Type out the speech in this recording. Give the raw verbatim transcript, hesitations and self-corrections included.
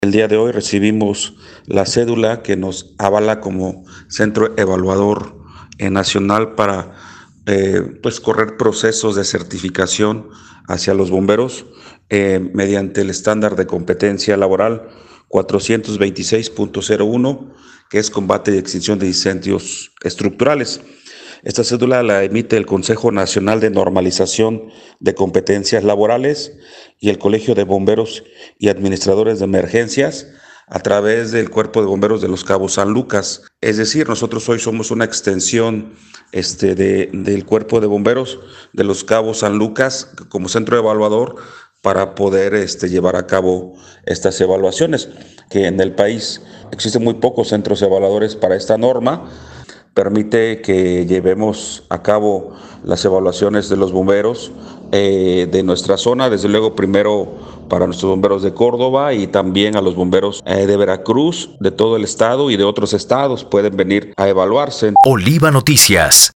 El día de hoy recibimos la cédula que nos avala como centro evaluador eh, nacional para eh, pues correr procesos de certificación hacia los bomberos eh, mediante el estándar de competencia laboral cuatrocientos veintiséis punto cero uno, que es combate y extinción de incendios estructurales. Esta cédula la emite el Consejo Nacional de Normalización de Competencias Laborales y el Colegio de Bomberos y Administradores de Emergencias a través del Cuerpo de Bomberos de Los Cabos San Lucas. Es decir, nosotros hoy somos una extensión este, de, del Cuerpo de Bomberos de Los Cabos San Lucas como centro evaluador para poder este, llevar a cabo estas evaluaciones, que en el país existen muy pocos centros evaluadores para esta norma. Permite que llevemos a cabo las evaluaciones de los bomberos eh, de nuestra zona, desde luego primero para nuestros bomberos de Córdoba y también a los bomberos eh, de Veracruz, de todo el estado y de otros estados pueden venir a evaluarse. Oliva Noticias.